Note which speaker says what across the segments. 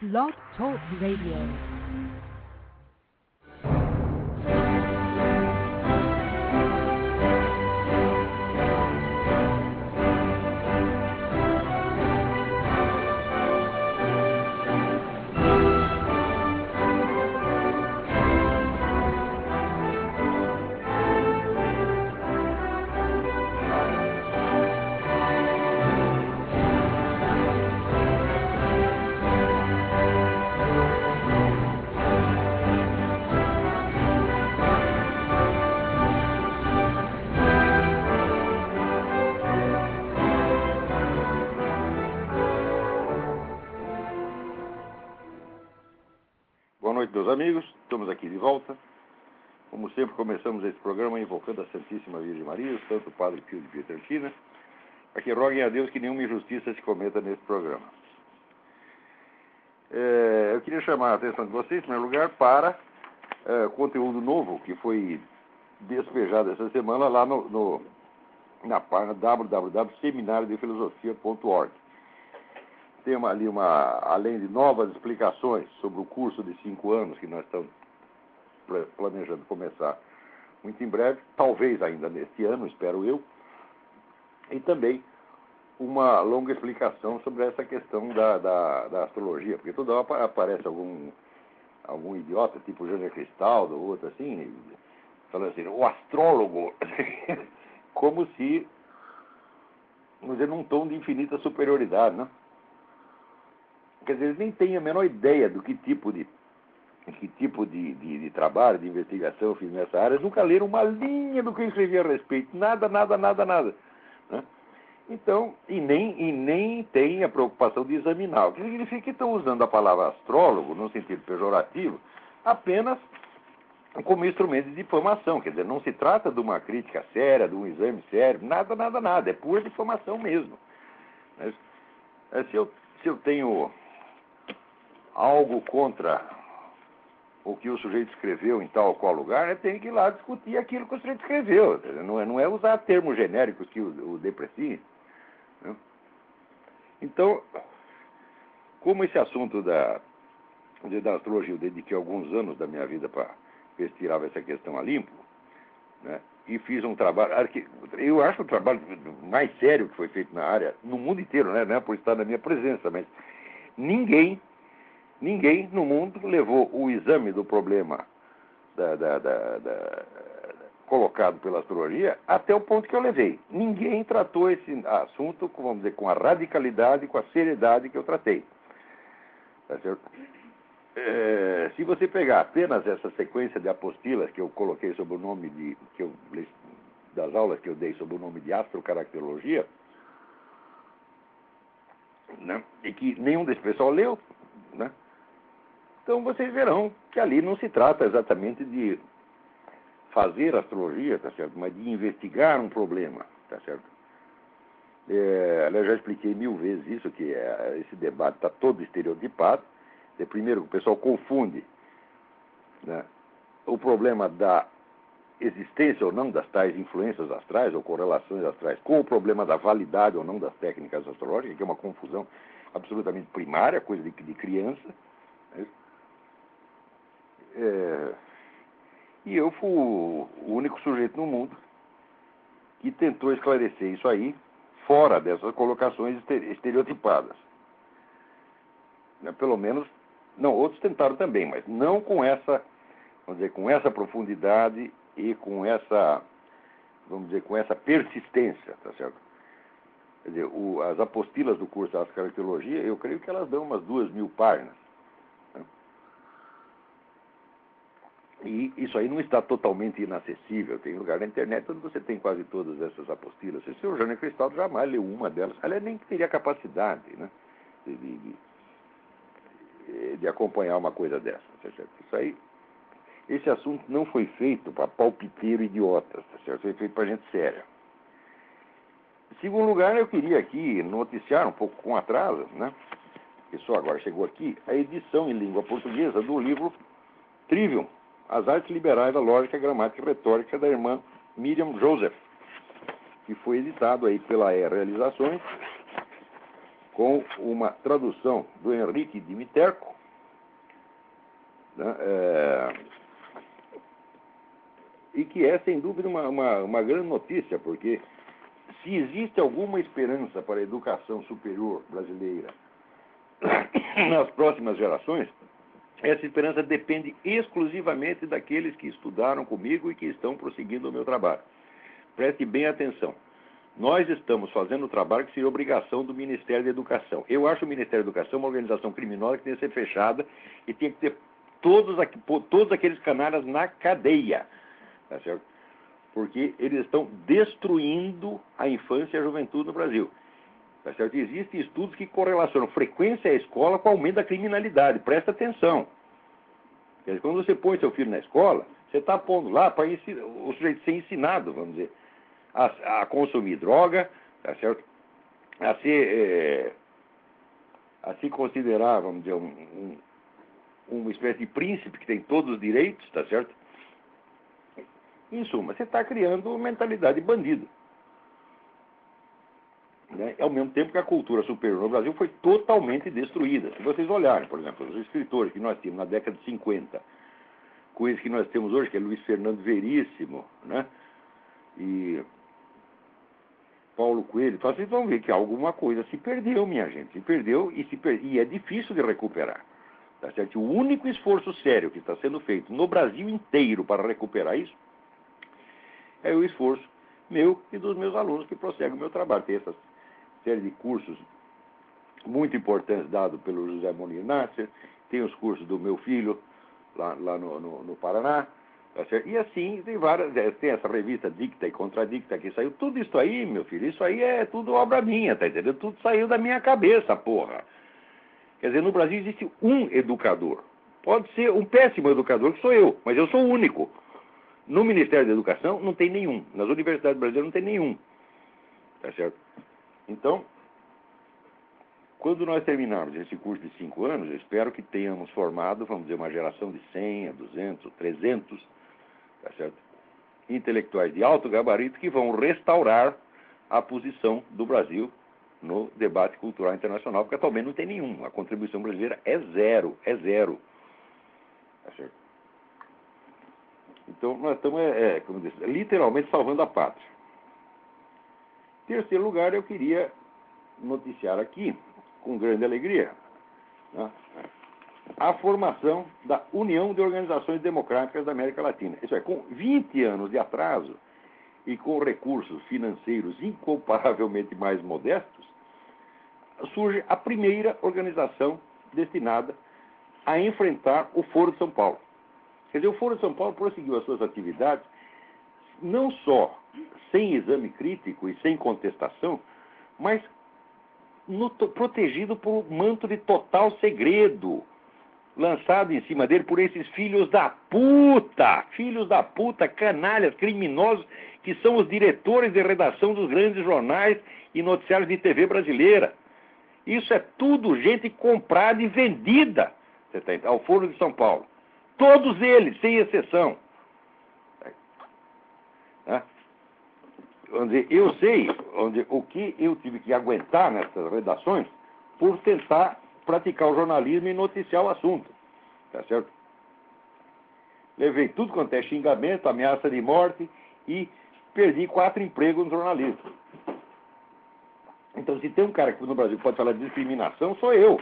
Speaker 1: Blog Talk Radio.
Speaker 2: Boa noite, meus amigos. Estamos aqui de volta. Como sempre, começamos esse programa invocando a Santíssima Virgem Maria, o Santo Padre Pio de Pietrelcina, para que roguem a Deus que nenhuma injustiça se cometa nesse programa. Eu queria chamar a atenção de vocês, em primeiro lugar, para conteúdo novo que foi despejado essa semana lá na página www.seminariodefilosofia.org. Tem ali além de novas explicações sobre o curso de 5 anos que nós estamos planejando começar muito em breve, talvez ainda neste ano, espero eu, e também uma longa explicação sobre essa questão da astrologia, porque toda hora aparece algum idiota, tipo Jânio Cristaldo ou outro assim, falando assim, o astrólogo, como se, vamos dizer, num tom de infinita superioridade, né? Quer dizer, eles nem têm a menor ideia do que tipo de trabalho, de investigação eu fiz nessa área. Eles nunca leram uma linha do que eu escrevi a respeito. Nada. Né? Então, e nem tem a preocupação de examinar. O que significa que estão usando a palavra astrólogo, no sentido pejorativo, apenas como instrumento de difamação. Quer dizer, não se trata de uma crítica séria, de um exame sério, nada. É pura difamação mesmo. Mas, se eu tenho algo contra o que o sujeito escreveu em tal ou qual lugar, eu tenho que ir lá discutir aquilo que o sujeito escreveu. Não é usar termos genéricos que o depreciem. Né? Então, como esse assunto da astrologia, eu dediquei alguns anos da minha vida para ver se tirava essa questão a limpo, né? E fiz um trabalho, eu acho o trabalho mais sério que foi feito na área, no mundo inteiro, né? Não é por estar na minha presença, mas ninguém no mundo levou o exame do problema colocado pela astrologia até o ponto que eu levei. Ninguém tratou esse assunto, vamos dizer, com a radicalidade, com a seriedade que eu tratei. Tá certo? Se você pegar apenas essa sequência de apostilas que eu coloquei sob o nome das aulas que eu dei sob o nome de astrocaracterologia, né, e que nenhum desse pessoal leu, né? Então vocês verão que ali não se trata exatamente de fazer astrologia, tá certo? Mas de investigar um problema, tá certo? Eu já expliquei 1000 vezes isso, que esse debate está todo estereotipado. Primeiro, o pessoal confunde, né, o problema da existência ou não das tais influências astrais ou correlações astrais com o problema da validade ou não das técnicas astrológicas, que é uma confusão absolutamente primária, coisa de criança. Né? E eu fui o único sujeito no mundo que tentou esclarecer isso aí fora dessas colocações estereotipadas. Pelo menos, não, outros tentaram também, mas não com essa, vamos dizer, com essa profundidade e com essa, vamos dizer, com essa persistência, tá certo? Quer dizer, as apostilas do curso de astrocaracterologia, eu creio que elas dão umas 2000 páginas. E isso aí não está totalmente inacessível. Tem lugar na internet onde você tem quase todas essas apostilas. O senhor Jânio Cristaldo jamais leu uma delas. Aliás, nem teria capacidade, né, de acompanhar uma coisa dessa. Tá certo? Isso aí, esse assunto não foi feito para palpiteiro idiotas. Tá certo? Foi feito para gente séria. Em segundo lugar, eu queria aqui noticiar um pouco com atraso, né, que só agora chegou aqui, a edição em língua portuguesa do livro Trivium, As Artes Liberais da Lógica, Gramática e Retórica, da irmã Miriam Joseph, que foi editado aí pela Realizações com uma tradução do Henrique Dimiterko, né, e que é, sem dúvida, uma grande notícia, porque se existe alguma esperança para a educação superior brasileira nas próximas gerações, essa esperança depende exclusivamente daqueles que estudaram comigo e que estão prosseguindo o meu trabalho. Preste bem atenção. Nós estamos fazendo o trabalho que seria obrigação do Ministério da Educação. Eu acho o Ministério da Educação uma organização criminosa que tem que ser fechada e tem que ter todos aqueles canalhas na cadeia. Tá certo? Porque eles estão destruindo a infância e a juventude no Brasil. Tá certo? Existem estudos que correlacionam frequência à escola com o aumento da criminalidade. Presta atenção. Quer dizer, quando você põe seu filho na escola, você está pondo lá para o sujeito ser ensinado, vamos dizer, a consumir droga, tá certo? A se considerar, vamos dizer, uma espécie de príncipe que tem todos os direitos, tá certo? Em suma, você está criando mentalidade de bandido. Né? Ao mesmo tempo que a cultura superior no Brasil foi totalmente destruída. Se vocês olharem, por exemplo, os escritores que nós tínhamos na década de 50, com esse que nós temos hoje, que é Luiz Fernando Veríssimo, né? E Paulo Coelho, então vocês vão ver que alguma coisa se perdeu, minha gente. Se perdeu e é difícil de recuperar. Tá certo? O único esforço sério que está sendo feito no Brasil inteiro para recuperar isso é o esforço meu e dos meus alunos que prosseguem o meu trabalho. Tem essa série de cursos muito importantes dados pelo José Monir Nasser, tem os cursos do meu filho lá no Paraná, tá certo? E assim, tem essa revista Dicta e Contradicta que saiu. Tudo isso aí, meu filho, isso aí é tudo obra minha, tá entendendo? Tudo saiu da minha cabeça, porra. Quer dizer, no Brasil existe um educador. Pode ser um péssimo educador, que sou eu, mas eu sou o único. No Ministério da Educação não tem nenhum. Nas universidades brasileiras não tem nenhum. Tá certo? Então, quando nós terminarmos esse curso de 5 anos, eu espero que tenhamos formado, vamos dizer, uma geração de 100, 200, 300, tá certo? Intelectuais de alto gabarito que vão restaurar a posição do Brasil no debate cultural internacional, porque atualmente não tem nenhum. A contribuição brasileira é zero, é zero. Tá certo? Então, nós estamos, como diz, literalmente salvando a pátria. Em terceiro lugar, eu queria noticiar aqui, com grande alegria, né, a formação da União de Organizações Democráticas da América Latina. Isso é, com 20 anos de atraso e com recursos financeiros incomparavelmente mais modestos, surge a primeira organização destinada a enfrentar o Foro de São Paulo. Quer dizer, o Foro de São Paulo prosseguiu as suas atividades não só sem exame crítico e sem contestação, mas protegido por um manto de total segredo, lançado em cima dele por esses filhos da puta, canalhas, criminosos, que são os diretores de redação dos grandes jornais e noticiários de TV brasileira. Isso é tudo gente comprada e vendida, ao Foro de São Paulo. Todos eles, sem exceção. Eu sei o que eu tive que aguentar nessas redações por tentar praticar o jornalismo e noticiar o assunto. Tá certo? Levei tudo quanto é xingamento, ameaça de morte e perdi 4 empregos no jornalismo. Então, se tem um cara que no Brasil pode falar de discriminação, sou eu.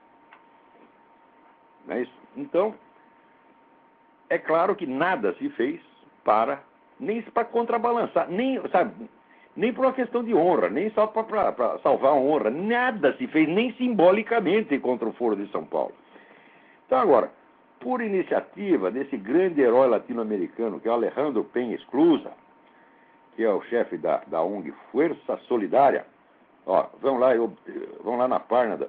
Speaker 2: Não é isso? Então, é claro que nada se fez nem para contrabalançar, nem por uma questão de honra, nem só para salvar a honra, nada se fez, nem simbolicamente contra o Foro de São Paulo. Então agora, por iniciativa desse grande herói latino-americano, que é o Alejandro Peña Esclusa, que é o chefe da ONG Fuerza Solidaria, vão lá na página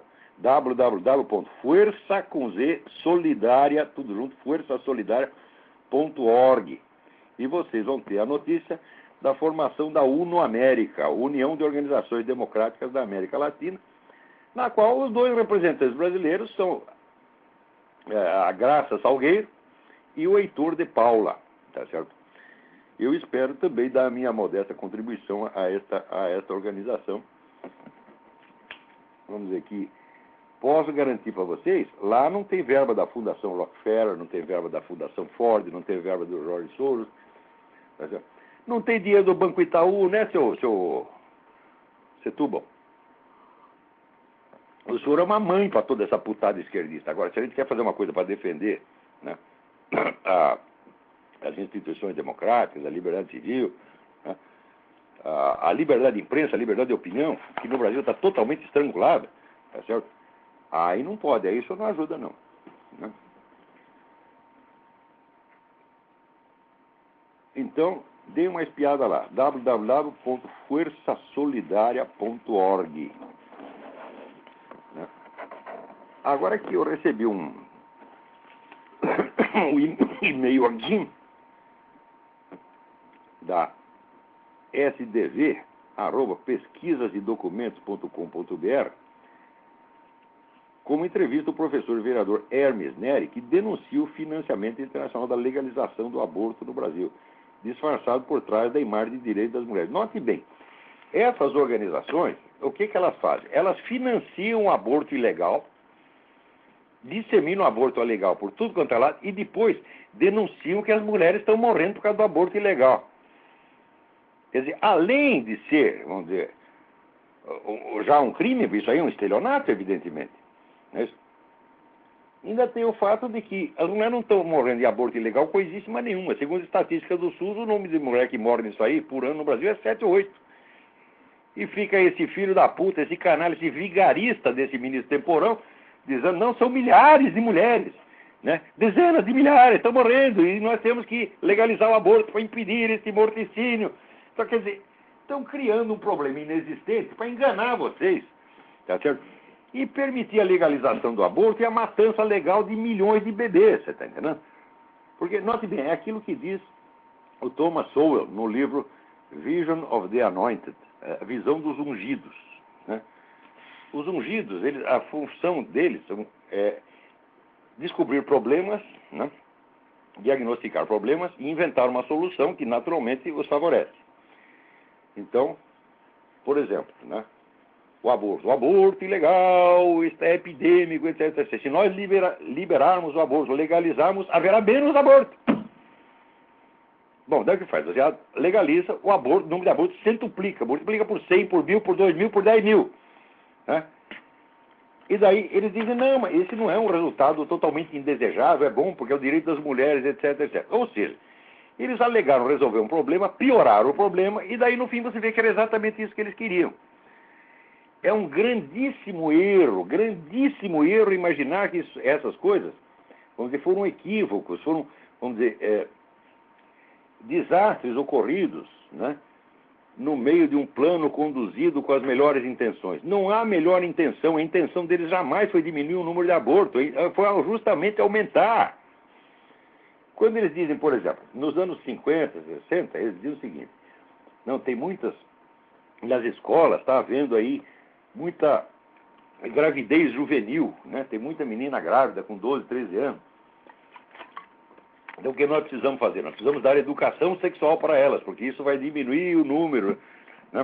Speaker 2: www.fuerzasolidaria, tudo junto, fuerzasolidaria.org. E vocês vão ter a notícia da formação da UNO América, União de Organizações Democráticas da América Latina, na qual os 2 representantes brasileiros são a Graça Salgueiro e o Heitor de Paula, tá certo? Eu espero também dar a minha modesta contribuição a esta organização, vamos dizer que posso garantir para vocês, lá não tem verba da Fundação Rockefeller, não tem verba da Fundação Ford, não tem verba do George Soros, tá certo? Não tem dinheiro do Banco Itaú, né, seu Setúbal? O senhor é uma mãe para toda essa putada esquerdista. Agora, se a gente quer fazer uma coisa para defender, né, as instituições democráticas, a liberdade civil, né, a liberdade de imprensa, a liberdade de opinião, que no Brasil está totalmente estrangulada, tá certo? Aí não pode, aí isso não ajuda, não. Né? Então, dê uma espiada lá, www.forçasolidaria.org. Né? Agora que eu recebi um e-mail aqui da sdv, @pesquisasdedocumentos.com.br, como entrevista o professor e vereador Hermes Neri, que denuncia o financiamento internacional da legalização do aborto no Brasil, disfarçado por trás da imagem de direito das mulheres. Note bem, essas organizações, o que elas fazem? Elas financiam o aborto ilegal, disseminam o aborto ilegal por tudo quanto é lado e depois denunciam que as mulheres estão morrendo por causa do aborto ilegal. Quer dizer, além de ser, vamos dizer, já um crime, isso aí é um estelionato, evidentemente. Não é isso? Ainda tem o fato de que as mulheres não estão morrendo de aborto ilegal coisíssima nenhuma. Segundo as estatísticas do SUS, o número de mulher que morre nisso aí por ano no Brasil é 7 ou 8. E fica esse filho da puta, esse canalha, esse vigarista desse ministro Temporão, dizendo, não, são milhares de mulheres, né? Dezenas de milhares estão morrendo e nós temos que legalizar o aborto para impedir esse morticínio. Então, quer dizer, estão criando um problema inexistente para enganar vocês, tá certo? E permitir a legalização do aborto e a matança legal de milhões de bebês, você está entendendo? Porque, note bem, é aquilo que diz o Thomas Sowell no livro Vision of the Anointed, a visão dos ungidos, né? Os ungidos, a função deles é descobrir problemas, né? Diagnosticar problemas e inventar uma solução que naturalmente os favorece. Então, por exemplo, né? O aborto ilegal, está epidêmico, etc, etc. Se nós liberarmos o aborto, legalizarmos, haverá menos aborto. Bom, daí o que faz? Você legaliza o aborto, o número de abortos centuplica, multiplica por 100, por 1000, por 2000, por 10.000. Né? E daí eles dizem, não, mas esse não é um resultado totalmente indesejável, é bom porque é o direito das mulheres, etc, etc. Ou seja, eles alegaram resolver um problema, pioraram o problema, e daí no fim você vê que era exatamente isso que eles queriam. É um grandíssimo erro imaginar que essas coisas, vamos dizer, foram equívocos, foram, vamos dizer, desastres ocorridos, né, no meio de um plano conduzido com as melhores intenções. Não há melhor intenção, a intenção deles jamais foi diminuir o número de abortos, foi justamente aumentar. Quando eles dizem, por exemplo, nos anos 50, 60, eles dizem o seguinte, não, tem muitas, nas escolas está havendo aí muita gravidez juvenil, né? Tem muita menina grávida com 12, 13 anos. Então o que nós precisamos fazer? Nós precisamos dar educação sexual para elas, porque isso vai diminuir o número, né,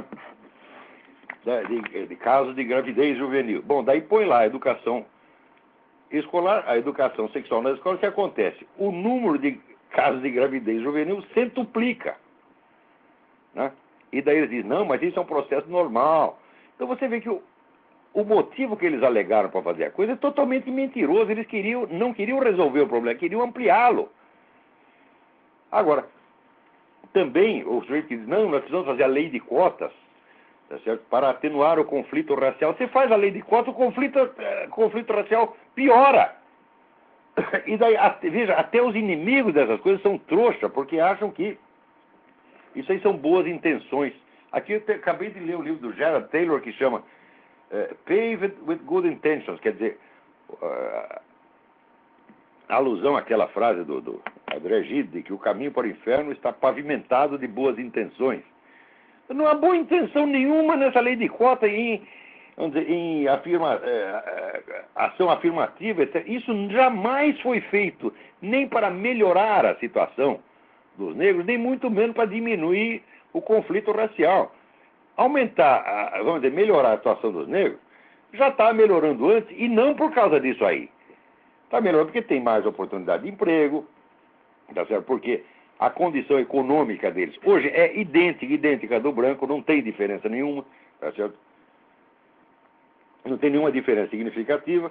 Speaker 2: de casos de gravidez juvenil. Bom, daí põe lá a educação escolar, a educação sexual nas escolas, o que acontece? O número de casos de gravidez juvenil centuplica. Né? E daí eles dizem, não, mas isso é um processo normal. Então você vê que o motivo que eles alegaram para fazer a coisa é totalmente mentiroso. Eles não queriam resolver o problema, queriam ampliá-lo. Agora, também o sujeito diz, não, nós precisamos fazer a lei de cotas, tá certo? Para atenuar o conflito racial. Você faz a lei de cotas, o conflito racial piora. E daí, veja, até os inimigos dessas coisas são trouxa, porque acham que isso aí são boas intenções. Aqui eu acabei de ler o livro do Gerald Taylor que chama Paved with Good Intentions, quer dizer, alusão àquela frase do André Gide, de que o caminho para o inferno está pavimentado de boas intenções. Não há boa intenção nenhuma nessa lei de cota vamos dizer, em ação afirmativa, etc. Isso jamais foi feito nem para melhorar a situação dos negros, nem muito menos para diminuir o conflito racial. Aumentar, vamos dizer, melhorar a situação dos negros, já está melhorando antes, e não por causa disso aí. Está melhorando porque tem mais oportunidade de emprego, tá certo? Porque a condição econômica deles hoje é idêntica do branco, não tem diferença nenhuma, tá certo? Não tem nenhuma diferença significativa.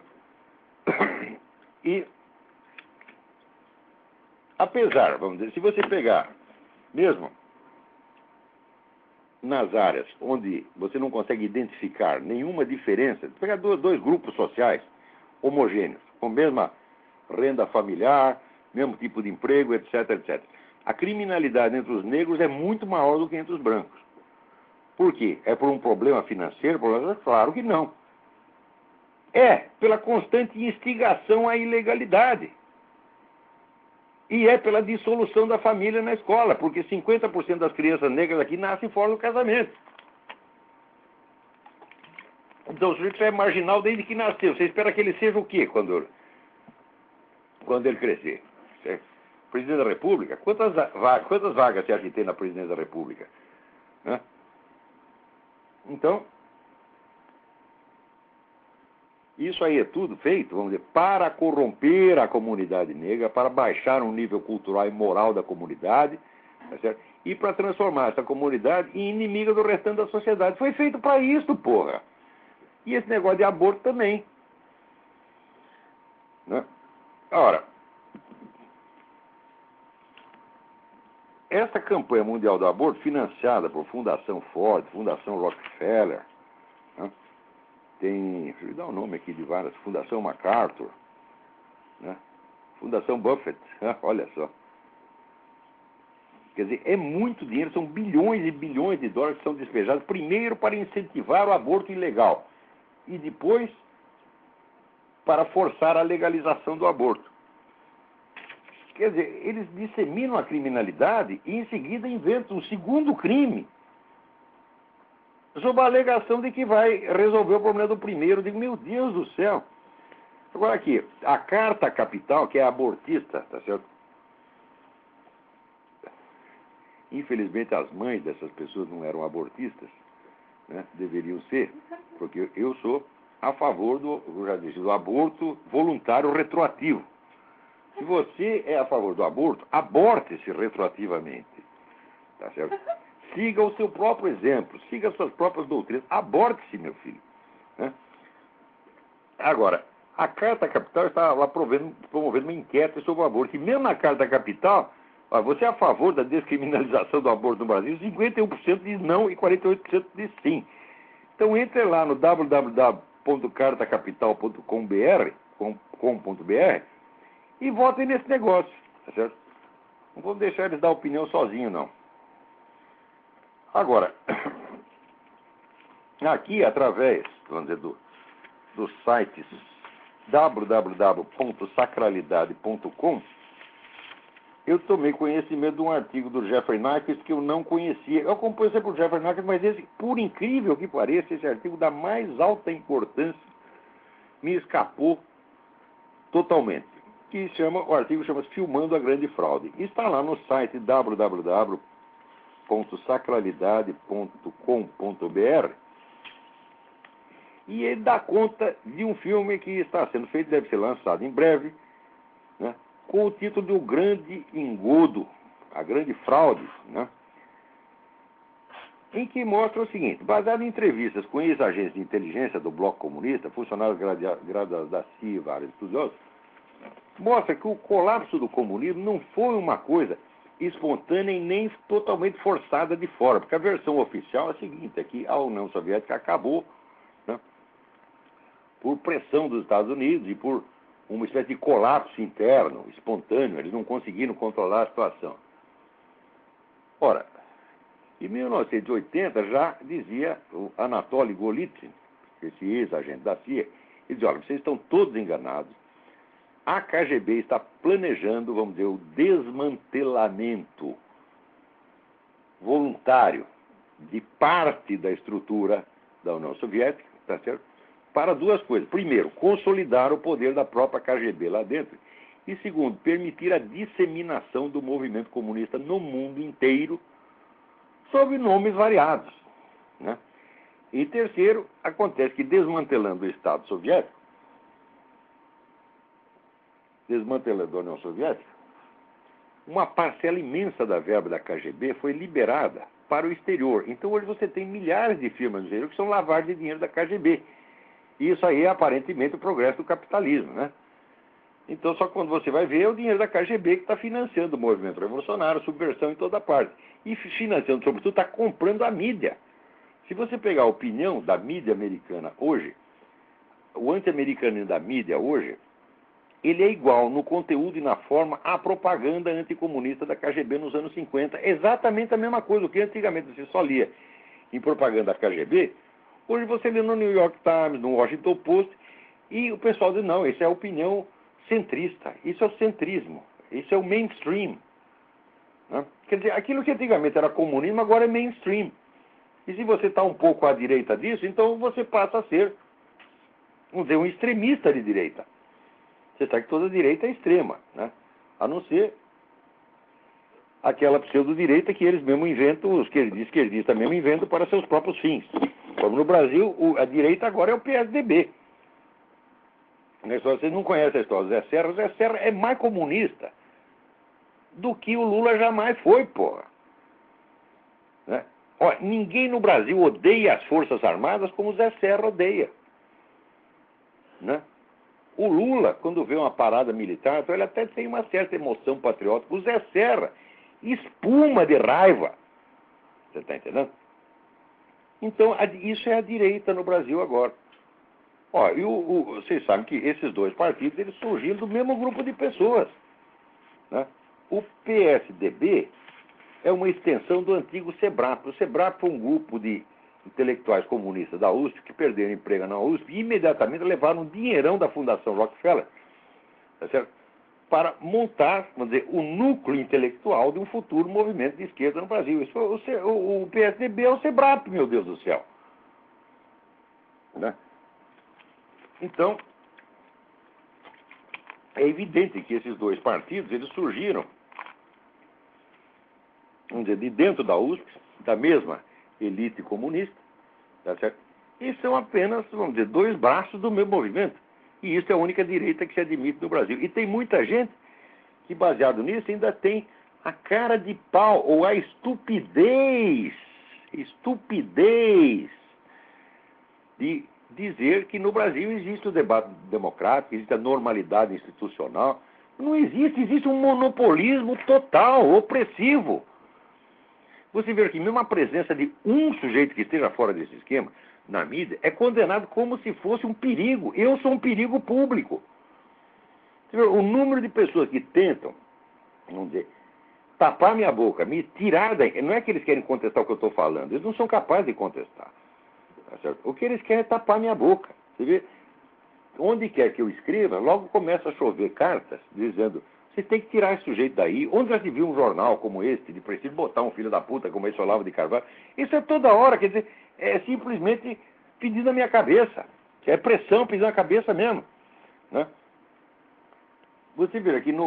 Speaker 2: E, apesar, vamos dizer, se você pegar, mesmo nas áreas onde você não consegue identificar nenhuma diferença, pegar dois grupos sociais homogêneos, com a mesma renda familiar, mesmo tipo de emprego, etc, etc. A criminalidade entre os negros é muito maior do que entre os brancos. Por quê? É por um problema financeiro? Claro que não. É pela constante instigação à ilegalidade. E é pela dissolução da família na escola, porque 50% das crianças negras aqui nascem fora do casamento. Então o sujeito é marginal desde que nasceu. Você espera que ele seja o quê quando ele crescer? Presidente da República? Quantas vagas você acha que tem na presidência da República? Né? Então, isso aí é tudo feito, vamos dizer, para corromper a comunidade negra, para baixar o nível cultural e moral da comunidade, tá certo? E para transformar essa comunidade em inimiga do restante da sociedade. Foi feito para isso, porra. E esse negócio de aborto também. Né? Ora, essa campanha mundial do aborto, financiada por Fundação Ford, Fundação Rockefeller, né? Tem, deixa eu dar o nome aqui de várias, Fundação MacArthur, né? Fundação Buffett, olha só. Quer dizer, é muito dinheiro, são bilhões e bilhões de dólares que são despejados, primeiro para incentivar o aborto ilegal, e depois para forçar a legalização do aborto. Quer dizer, eles disseminam a criminalidade e em seguida inventam um segundo crime, sob a alegação de que vai resolver o problema do primeiro. Eu digo, meu Deus do céu. Agora aqui, a Carta Capital, que é abortista, tá certo? Infelizmente as mães dessas pessoas não eram abortistas, né? Deveriam ser, porque eu sou a favor do, eu já disse, do aborto voluntário retroativo. Se você é a favor do aborto, aborte-se retroativamente, tá certo? Siga o seu próprio exemplo, siga as suas próprias doutrinas, aborte-se, meu filho. Né? Agora, a Carta Capital está lá promovendo uma enquete sobre o aborto, e mesmo na Carta Capital, você é a favor da descriminalização do aborto no Brasil, 51% diz não e 48% diz sim. Então entre lá no www.cartacapital.com.br e votem nesse negócio, tá certo? Não vamos deixar eles dar opinião sozinho, não. Agora, aqui através, vamos dizer, dos sites www.sacralidade.com, eu tomei conhecimento de um artigo do Jeffrey Nyquist que eu não conhecia. Eu acompanho sempre o Jeffrey Nyquist, mas esse, por incrível que pareça, esse artigo da mais alta importância me escapou totalmente. O artigo chama-se Filmando a Grande Fraude. E está lá no site www.sacralidade.com.br e ele dá conta de um filme que está sendo feito, deve ser lançado em breve, né, com o título de O Grande Engodo, a Grande Fraude, né, em que mostra o seguinte: baseado em entrevistas com ex-agentes de inteligência do Bloco Comunista, funcionários graduados da CIA e vários estudiosos, mostra que o colapso do comunismo não foi uma coisa espontânea e nem totalmente forçada de fora, porque a versão oficial é a seguinte: é que a União Soviética acabou, né, por pressão dos Estados Unidos e por uma espécie de colapso interno, espontâneo. Eles não conseguiram controlar a situação. Ora, em 1980 já dizia o Anatoly Golitsyn, esse ex-agente da CIA, ele dizia: olha, vocês estão todos enganados. A KGB está planejando, vamos dizer, o desmantelamento voluntário de parte da estrutura da União Soviética, tá certo? Para duas coisas. Primeiro, consolidar o poder da própria KGB lá dentro. E segundo, permitir a disseminação do movimento comunista no mundo inteiro, sob nomes variados, né? E terceiro, acontece que desmantelando o Estado soviético, desmantelando a União Soviética, uma parcela imensa da verba da KGB foi liberada para o exterior. Então hoje você tem milhares de firmas no exterior que são lavagem de dinheiro da KGB. E isso aí é aparentemente o progresso do capitalismo, né? Então só quando você vai ver é o dinheiro da KGB que está financiando o movimento revolucionário, subversão em toda parte. E financiando, sobretudo, está comprando a mídia. Se você pegar a opinião da mídia americana hoje, o anti-americanismo da mídia hoje, ele é igual no conteúdo e na forma à propaganda anticomunista da KGB nos anos 50. Exatamente a mesma coisa. O que antigamente você só lia em propaganda da KGB, hoje você lê no New York Times, no Washington Post, e o pessoal diz, não, isso é a opinião centrista, isso é o centrismo, isso é o mainstream. Né? Quer dizer, aquilo que antigamente era comunismo, agora é mainstream. E se você está um pouco à direita disso, então você passa a ser, vamos dizer, um extremista de direita. Você sabe que toda direita é extrema, né? A não ser aquela pseudo-direita que eles mesmos inventam, os esquerdistas mesmo inventam para seus próprios fins. Como no Brasil, a direita agora é o PSDB. Vocês não conhecem a história do Zé Serra. O Zé Serra é mais comunista do que o Lula jamais foi, porra. Né? Olha, ninguém no Brasil odeia as Forças Armadas como o Zé Serra odeia. Né? O Lula, quando vê uma parada militar, então ele até tem uma certa emoção patriótica. O Zé Serra espuma de raiva. Você está entendendo? Então, isso é a direita no Brasil agora. Ó, vocês sabem que esses dois partidos eles surgiram do mesmo grupo de pessoas. Né? O PSDB é uma extensão do antigo SEBRAP. O SEBRAP foi um grupo de intelectuais comunistas da USP que perderam emprego na USP e imediatamente levaram um dinheirão da Fundação Rockefeller, tá certo? Para montar, vamos dizer, o núcleo intelectual de um futuro movimento de esquerda no Brasil. Isso foi o PSDB é o SEBRAP, meu Deus do céu. Né? Então, é evidente que esses dois partidos eles surgiram, vamos dizer, de dentro da USP, da mesma elite comunista, tá certo? E são apenas, vamos dizer, dois braços do mesmo movimento. E isso é a única direita que se admite no Brasil. E tem muita gente que, baseado nisso, ainda tem a cara de pau, ou a estupidez de dizer que no Brasil existe o debate democrático, existe a normalidade institucional. Não existe, existe um monopolismo total, opressivo. Você vê que mesmo a presença de um sujeito que esteja fora desse esquema, na mídia, é condenado como se fosse um perigo. Eu sou um perigo público. Você vê, o número de pessoas que tentam, vamos dizer, tapar minha boca, me tirar daí. Não é que eles querem contestar o que eu estou falando, eles não são capazes de contestar. Tá certo? O que eles querem é tapar minha boca. Você vê, onde quer que eu escreva, logo começa a chover cartas dizendo: você tem que tirar esse sujeito daí. Onde já se viu um jornal como este, de preciso botar um filho da puta como esse Olavo de Carvalho? Isso é toda hora, quer dizer, é simplesmente pedindo na minha cabeça. É pressão pedindo na cabeça mesmo. Né? Você vê aqui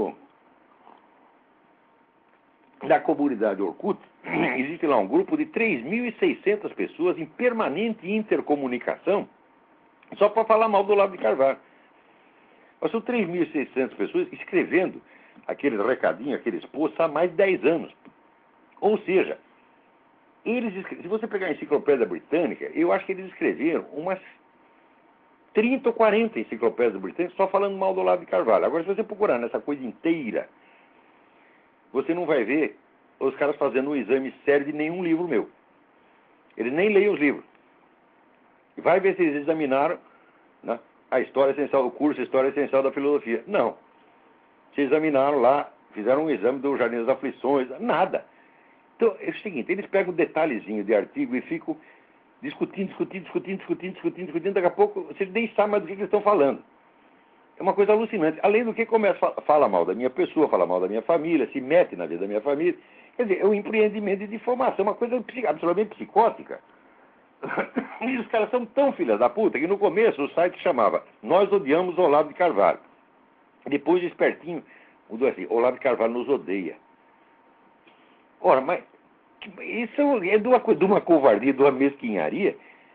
Speaker 2: na comunidade Orkut, existe lá um grupo de 3.600 pessoas em permanente intercomunicação só para falar mal do Olavo de Carvalho. Mas são 3.600 pessoas escrevendo aqueles recadinhos, aqueles posts há mais de 10 anos. Ou seja, se você pegar a enciclopédia britânica, eu acho que eles escreveram umas 30 ou 40 enciclopédias britânicas só falando mal do Olavo de Carvalho. Agora, se você procurar nessa coisa inteira, você não vai ver os caras fazendo um exame sério de nenhum livro meu. Eles nem leem os livros. Vai ver se eles examinaram, né, a história essencial, o curso História Essencial da Filosofia. Não. Se examinaram lá, fizeram um exame do Jardim das Aflições, nada. Então, é o seguinte, eles pegam um detalhezinho de artigo e ficam discutindo. Daqui a pouco você nem sabe mais do que eles estão falando. É uma coisa alucinante. Além do que começa a falar mal da minha pessoa, fala mal da minha família, se mete na vida da minha família. Quer dizer, é um empreendimento de difamação, uma coisa absolutamente psicótica. E os caras são tão filhas da puta que no começo o site chamava Nós Odiamos Olavo de Carvalho. Depois, espertinho, mudou assim: Olavo de Carvalho nos odeia. Ora, mas isso é de uma covardia, de uma mesquinharia,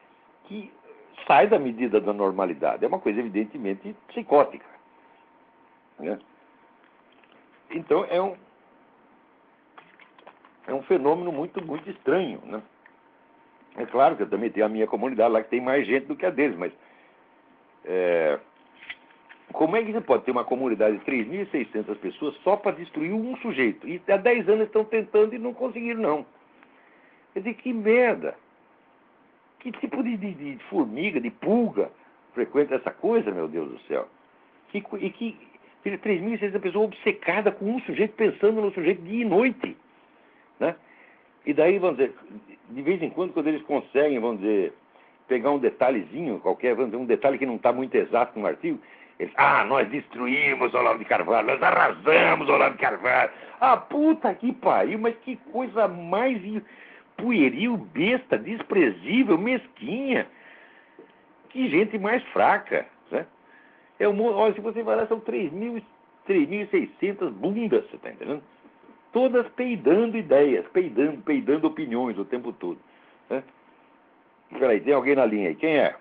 Speaker 2: que sai da medida da normalidade. É uma coisa evidentemente psicótica, né? Então é um fenômeno muito, muito estranho, né? É claro que eu também tenho a minha comunidade lá que tem mais gente do que a deles, mas como é que você pode ter uma comunidade de 3.600 pessoas só para destruir um sujeito? E há 10 anos estão tentando e não conseguiram, não. Quer dizer, que merda! Que tipo de formiga, de pulga frequenta essa coisa, meu Deus do céu? Que 3.600 pessoas obcecadas com um sujeito, pensando no sujeito dia e noite, né? E daí, vamos dizer, de vez em quando eles conseguem, vamos dizer, pegar um detalhezinho qualquer, vamos dizer, um detalhe que não está muito exato no artigo, eles, nós destruímos o Olavo de Carvalho, nós arrasamos o Olavo de Carvalho. Puta que pariu, mas que coisa mais pueril, besta, desprezível, mesquinha. Que gente mais fraca, né? Olha, se você vai lá, são 3.600 bundas, você está entendendo? Todas peidando ideias, peidando opiniões o tempo todo, né? Peraí, tem alguém na linha aí. Quem é?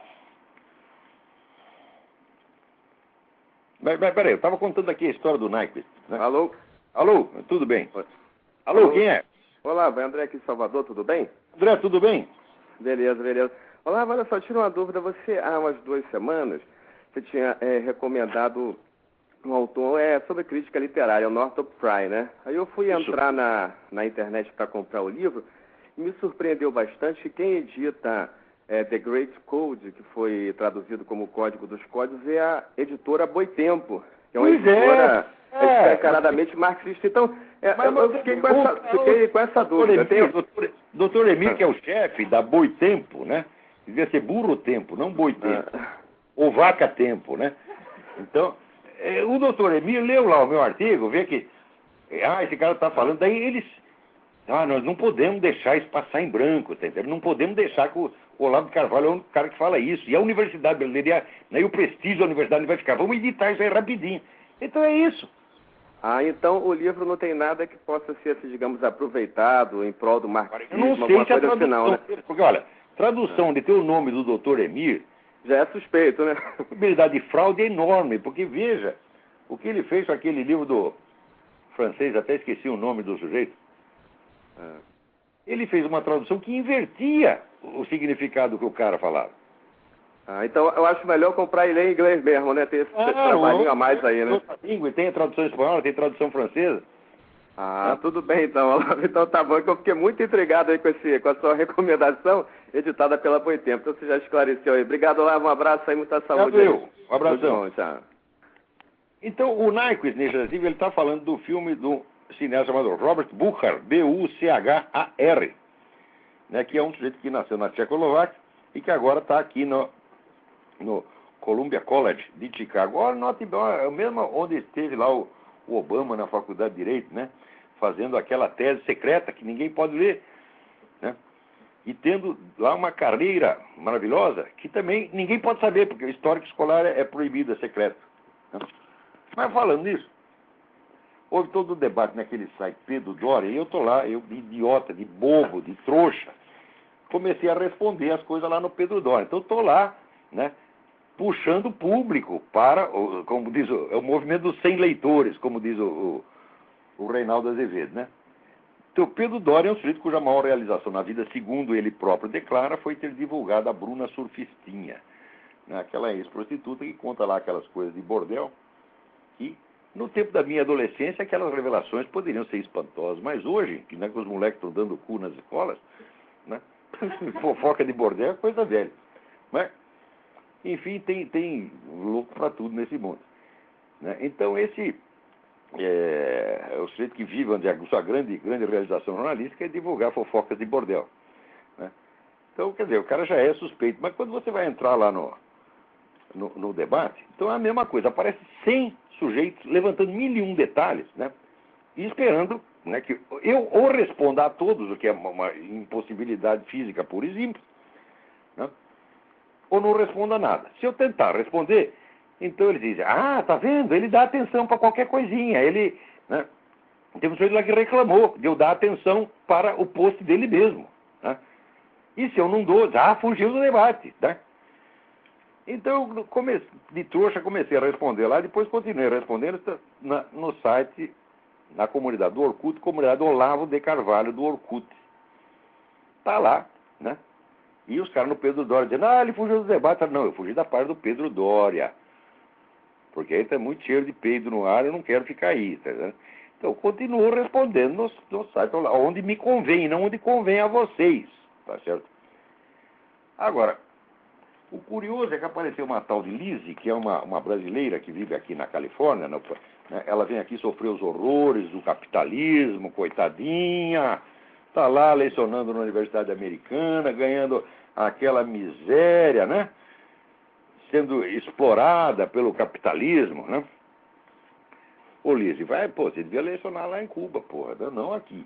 Speaker 2: Peraí, eu estava contando aqui a história do Nyquist, né?
Speaker 1: Alô?
Speaker 2: Alô, tudo bem?
Speaker 1: Alô,
Speaker 2: quem é?
Speaker 1: Olá, vai André aqui de Salvador, tudo bem?
Speaker 2: André, tudo bem?
Speaker 1: Beleza. Olá, olha só, tira uma dúvida. Você, há umas 2 semanas, você tinha recomendado um autor sobre crítica literária, o Northrop Frye, né? Aí eu fui entrar na internet para comprar o livro e me surpreendeu bastante que quem edita The Great Code, que foi traduzido como Código dos Códigos, é a editora Boitempo, que é uma editora escancaradamente marxista. Então, eu fiquei com essa dúvida.
Speaker 2: Doutor Emílio, que é o chefe da Boitempo, né? Devia ser Burro Tempo, não Boitempo. Ou Vaca Tempo, né? Então, o doutor Emílio leu lá o meu artigo, vê que esse cara está falando, daí eles... nós não podemos deixar isso passar em branco, tá entendendo? Não podemos deixar que o Olavo de Carvalho é o cara que fala isso. E a Universidade Brasileira, e o prestígio da Universidade vai ficar. Vamos editar isso aí rapidinho. Então é isso.
Speaker 1: Então o livro não tem nada que possa ser, digamos, aproveitado em prol do marxismo,
Speaker 2: eu não sei se a tradução,
Speaker 1: final, né?
Speaker 2: Porque, olha, tradução de ter o nome do doutor Emir...
Speaker 1: Já é suspeito, né?
Speaker 2: A probabilidade de fraude é enorme, porque veja, o que ele fez com aquele livro do francês, até esqueci o nome do sujeito. Ele fez uma tradução que invertia o significado que o cara falava.
Speaker 1: Então eu acho melhor comprar e ler em inglês mesmo, né? Ter esse trabalhinho a mais aí, né?
Speaker 2: Língua, tem a tradução espanhola, tem tradução francesa.
Speaker 1: Tudo bem então. Então tá bom, que eu fiquei muito intrigado aí com a sua recomendação, editada pela Boitempo. Então você já esclareceu aí. Obrigado, Olavo, um abraço aí, muita saúde.
Speaker 2: Um abração.
Speaker 1: Bom, tchau.
Speaker 2: Então, o Nyquist, nesse artigo, ele está falando do filme do cineasta chamado Robert Buchar, B-U-C-H-A-R, né, que é um sujeito que nasceu na Tchecoslováquia e que agora está aqui no Columbia College de Chicago. Olha, note, é o mesmo onde esteve lá o Obama na Faculdade de Direito, né, fazendo aquela tese secreta que ninguém pode ler, né, e tendo lá uma carreira maravilhosa que também ninguém pode saber, porque o histórico escolar é proibido, é secreto, né? Mas falando nisso, houve todo o debate naquele site Pedro Doria, e eu estou lá, eu de idiota, de bobo, de trouxa, comecei a responder as coisas lá no Pedro Doria. Então estou lá, né, puxando o público para, como diz o movimento dos 100 leitores, como diz o Reinaldo Azevedo, né? Então, Pedro Doria é um sujeito cuja maior realização na vida, segundo ele próprio declara, foi ter divulgado a Bruna Surfistinha, né? Aquela ex-prostituta que conta lá aquelas coisas de bordel. E no tempo da minha adolescência, aquelas revelações poderiam ser espantosas, mas hoje, que, né, que os moleques estão dando cu nas escolas, né? Fofoca de bordel é coisa velha. Mas, enfim, tem louco para tudo nesse mundo, né? Então, esse é o sujeito que vive, onde a sua grande realização jornalística é divulgar fofocas de bordel, né? Então, quer dizer, o cara já é suspeito, mas quando você vai entrar lá no debate, então é a mesma coisa, aparece 100 sujeitos levantando 1.001 detalhes, né, e esperando, né, que eu ou responda a todos, o que é uma impossibilidade física pura e simples, né, ou não responda nada. Se eu tentar responder, então ele diz, tá vendo, ele dá atenção para qualquer coisinha, ele, né, tem um sujeito lá que reclamou de eu dar atenção para o post dele mesmo, né? E se eu não dou, já fugiu do debate, tá? Então, de trouxa, comecei a responder lá, depois continuei respondendo no site, na comunidade do Orkut, comunidade Olavo de Carvalho do Orkut. Tá lá, né? E os caras no Pedro Doria dizendo, ele fugiu do debate. Não, eu fugi da parte do Pedro Doria. Porque aí tá muito cheiro de peido no ar, eu não quero ficar aí, tá vendo? Então, eu continuo respondendo no site, onde me convém, não onde convém a vocês, tá certo? Agora, o curioso é que apareceu uma tal de Lizzie, que é uma brasileira que vive aqui na Califórnia, né? Ela vem aqui sofrer os horrores do capitalismo, coitadinha, tá lá lecionando na Universidade Americana, ganhando aquela miséria, né? Sendo explorada pelo capitalismo, né? Ô, Lizzie, você devia lecionar lá em Cuba, porra, não aqui.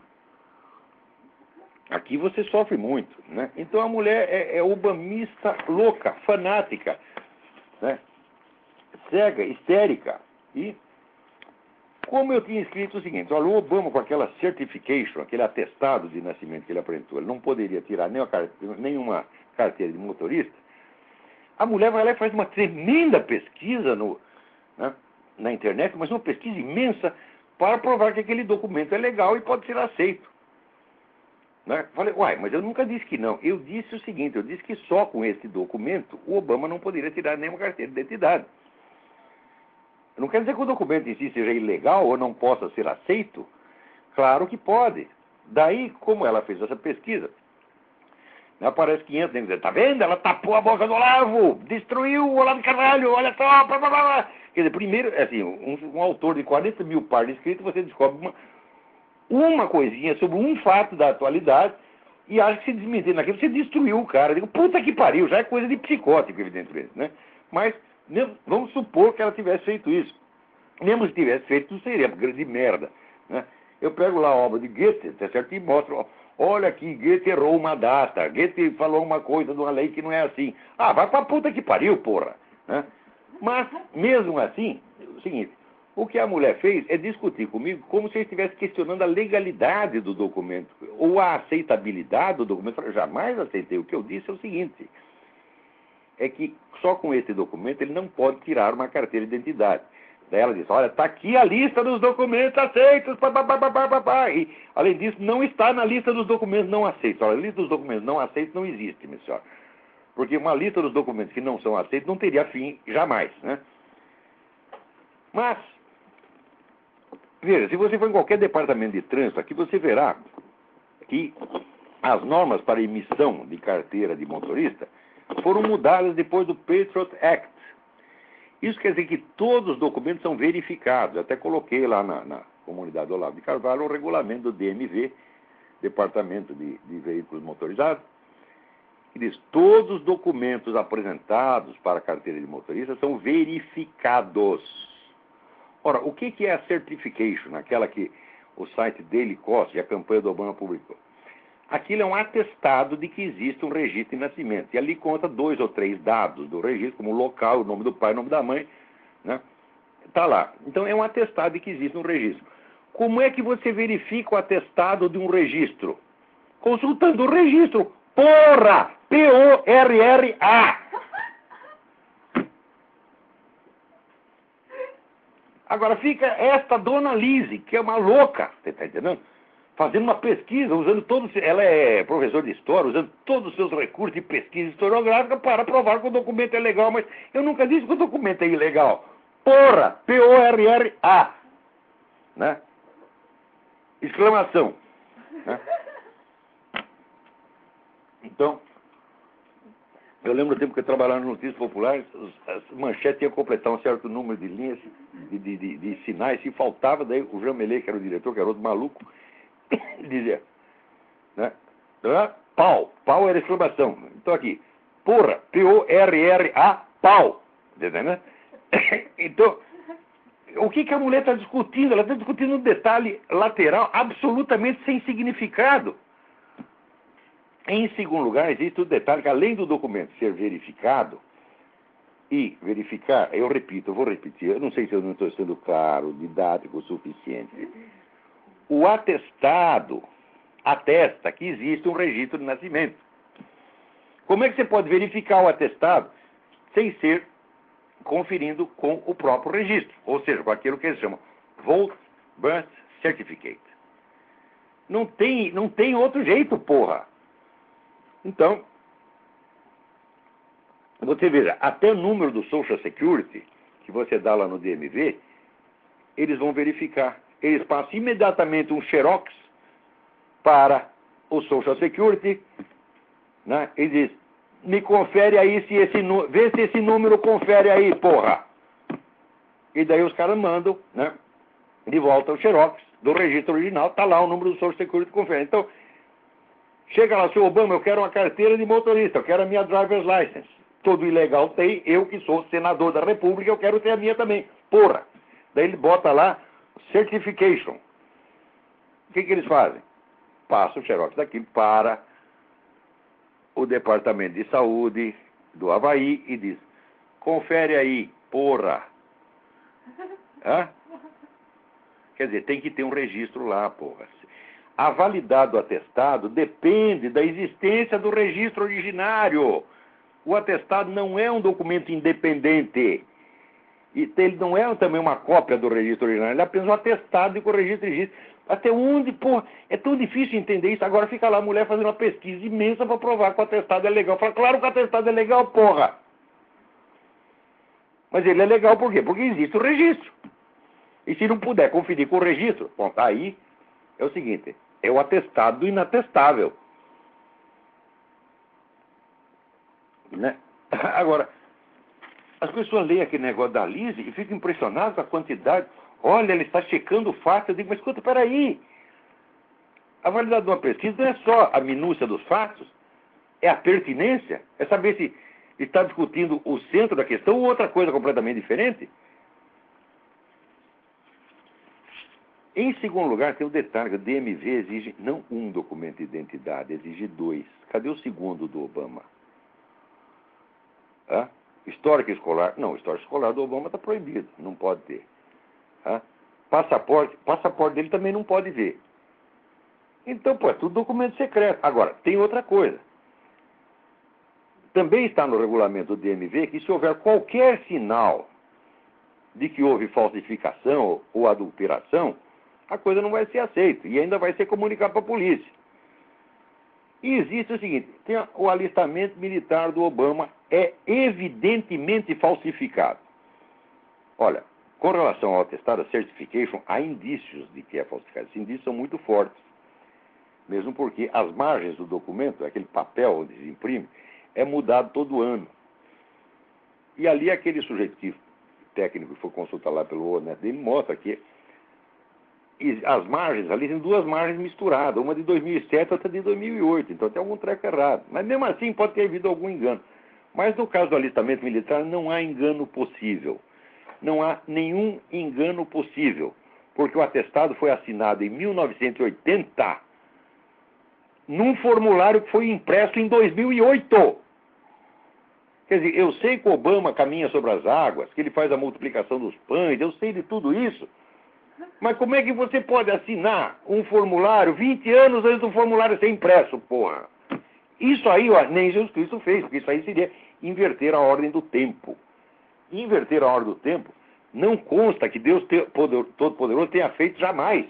Speaker 2: Aqui você sofre muito, né? Então a mulher é obamista louca, fanática, né? Cega, histérica. E como eu tinha escrito o seguinte, olha, o Obama com aquela certification, aquele atestado de nascimento que ele apresentou, ele não poderia tirar nenhuma carteira de motorista, a mulher vai lá e faz uma tremenda pesquisa na internet, mas uma pesquisa imensa para provar que aquele documento é legal e pode ser aceito. Né? Falei, mas eu nunca disse que não. Eu disse o seguinte, eu disse que só com esse documento o Obama não poderia tirar nenhuma carteira de identidade. Não quer dizer que o documento em si seja ilegal ou não possa ser aceito. Claro que pode. Daí, como ela fez essa pesquisa, aparece 500 negros dizendo, tá vendo? Ela tapou a boca do Olavo, destruiu o Olavo de Carvalho, olha só, blá, blá, blá. Quer dizer, primeiro, assim, um autor de 40 mil páginas de escrito, você descobre uma coisinha sobre um fato da atualidade e acha que se desmentir naquilo, você destruiu o cara. Eu digo, puta que pariu, já é coisa de psicótico, evidentemente, né? Mas vamos supor que ela tivesse feito isso. Mesmo se tivesse feito, não seria uma grande merda, né? Eu pego lá a obra de Goethe, tá certo? E mostro, olha aqui, Goethe errou uma data, Goethe falou uma coisa de uma lei que não é assim. Vai pra puta que pariu, porra, né? Mas, mesmo assim, é o seguinte, o que a mulher fez é discutir comigo como se eu estivesse questionando a legalidade do documento ou a aceitabilidade do documento. Eu jamais aceitei. O que eu disse é o seguinte, é que só com esse documento ele não pode tirar uma carteira de identidade. Daí ela disse, olha, está aqui a lista dos documentos aceitos, e, além disso, não está na lista dos documentos não aceitos. Olha, a lista dos documentos não aceitos não existe, minha senhora. Porque uma lista dos documentos que não são aceitos não teria fim jamais, né? Mas, veja, se você for em qualquer departamento de trânsito aqui, você verá que as normas para emissão de carteira de motorista foram mudadas depois do Patriot Act. Isso quer dizer que todos os documentos são verificados. Eu até coloquei lá na comunidade do Olavo de Carvalho o regulamento do DMV, Departamento de Veículos Motorizados, que diz todos os documentos apresentados para a carteira de motorista são verificados. Ora, o que é a certification, aquela que o site Daily Kos e a campanha do Obama publicou? Aquilo é um atestado de que existe um registro de nascimento. E ali conta 2 ou 3 dados do registro, como o local, o nome do pai, o nome da mãe, né? Tá lá. Então é um atestado de que existe um registro. Como é que você verifica o atestado de um registro? Consultando o registro. Porra! P-O-R-R-A! Agora fica esta dona Lizzie, que é uma louca, você está entendendo? Fazendo uma pesquisa, usando todos... Ela é professora de história, usando todos os seus recursos de pesquisa historiográfica para provar que o documento é legal, mas eu nunca disse que o documento é ilegal. Porra! P-O-R-R-A! Né? Exclamação. Né? Então, eu lembro do tempo que eu trabalhava nas notícias populares, as manchetes iam completar um certo número de linhas, de sinais, se faltava, daí o Jean Mellet, que era o diretor, que era outro maluco, dizia, né? Pau. Pau era exclamação. Então aqui, porra, P-O-R-R-A, pau. Entendeu? Então, o que a mulher está discutindo? Ela está discutindo um detalhe lateral absolutamente sem significado. Em segundo lugar, existe o detalhe que, além do documento ser verificado, e verificar, eu repito, eu vou repetir, eu não sei se eu não estou sendo claro, didático o suficiente. O atestado atesta que existe um registro de nascimento. Como é que você pode verificar o atestado sem ser conferindo com o próprio registro? Ou seja, com aquilo que eles chamam Vote Birth Certificate. Não tem outro jeito, porra. Então, você veja, até o número do Social Security, que você dá lá no DMV, eles vão verificar. Eles passam imediatamente um xerox para o Social Security, né? E diz, me confere aí vê se esse número confere aí, porra. E daí os caras mandam, né, de volta o xerox do registro original, tá lá o número do Social Security confere. Então, chega lá, senhor Obama, eu quero uma carteira de motorista, eu quero a minha driver's license. Todo ilegal tem, eu que sou senador da República, eu quero ter a minha também. Porra. Daí ele bota lá certification. O que eles fazem? Passa o xerox daquilo para o Departamento de Saúde do Havaí e diz, confere aí, porra. Hã? Quer dizer, tem que ter um registro lá, porra. A validade do atestado depende da existência do registro originário. O atestado não é um documento independente. E ele não é também uma cópia do registro originário. Ele é apenas um atestado de que o registro existe. Até onde, porra, é tão difícil entender isso. Agora fica lá a mulher fazendo uma pesquisa imensa para provar que o atestado é legal. Fala, claro que o atestado é legal, porra. Mas ele é legal por quê? Porque existe o registro. E se não puder conferir com o registro, bom, aí é o seguinte, é o atestado do inatestável. Né? Agora, as pessoas leem aquele negócio da Lise e ficam impressionadas com a quantidade. Olha, ele está checando o fato. Eu digo, mas escuta, peraí. A validade de uma pesquisa não é só a minúcia dos fatos, é a pertinência, é saber se está discutindo o centro da questão ou outra coisa completamente diferente. Em segundo lugar, tem o detalhe que o DMV exige não um documento de identidade, exige 2. Cadê o segundo do Obama? Hã? Histórico escolar? Não, histórico escolar do Obama está proibido, não pode ter. Hã? Passaporte dele também não pode ver. Então, pô, é tudo documento secreto. Agora, tem outra coisa. Também está no regulamento do DMV que se houver qualquer sinal de que houve falsificação ou adulteração, a coisa não vai ser aceita e ainda vai ser comunicado para a polícia. E existe o seguinte, tem o alistamento militar do Obama é evidentemente falsificado. Olha, com relação ao atestado, a certification, há indícios de que é falsificado. Esses indícios são muito fortes. Mesmo porque as margens do documento, aquele papel onde se imprime, é mudado todo ano. E ali aquele sujeito técnico que foi consultar lá pelo ONET dele mostra que as margens, ali tem 2 margens misturadas, uma de 2007 e outra de 2008, então tem algum treco errado. Mas mesmo assim pode ter havido algum engano. Mas no caso do alistamento militar não há engano possível. Não há nenhum engano possível, porque o atestado foi assinado em 1980 num formulário que foi impresso em 2008. Quer dizer, eu sei que o Obama caminha sobre as águas, que ele faz a multiplicação dos pães, eu sei de tudo isso. Mas como é que você pode assinar um formulário 20 anos antes do formulário ser impresso, porra? Isso aí, ó, nem Jesus Cristo fez, porque isso aí seria inverter a ordem do tempo. Inverter a ordem do tempo não consta que Deus Todo-Poderoso tenha feito jamais.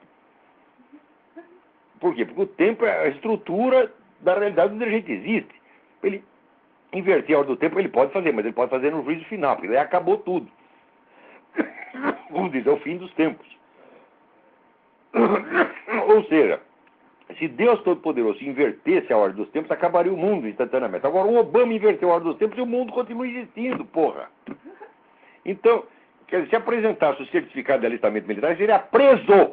Speaker 2: Por quê? Porque o tempo é a estrutura da realidade onde a gente existe. Ele inverter a ordem do tempo ele pode fazer, mas ele pode fazer no juízo final, porque daí acabou tudo. Vamos dizer, é o fim dos tempos. Ou seja, se Deus Todo-Poderoso invertesse a ordem dos tempos, acabaria o mundo instantaneamente. Agora, o Obama inverteu a ordem dos tempos e o mundo continua existindo, porra. Então, quer dizer, se apresentasse o certificado de alistamento militar, ele seria preso.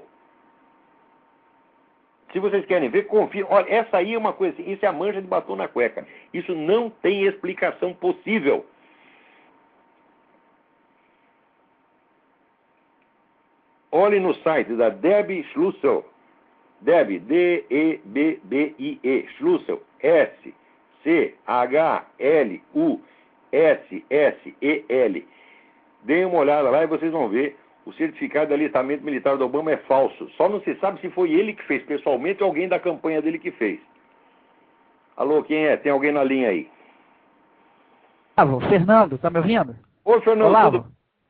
Speaker 2: Se vocês querem ver, confiram. Olha, essa aí é uma coisa assim, isso é a mancha de batom na cueca. Isso não tem explicação possível. Olhe no site da Debbie Schlussel. Debbie, D-E-B-B-I-E, Schlussel, S-C-H-L-U-S-S-E-L. Deem uma olhada lá e vocês vão ver. O certificado de alistamento militar do Obama é falso. Só não se sabe se foi ele que fez pessoalmente ou alguém da campanha dele que fez. Alô, quem é? Tem alguém na linha aí?
Speaker 3: Olavo, Fernando, tá me ouvindo?
Speaker 2: Oi, Fernando,
Speaker 3: Olavo.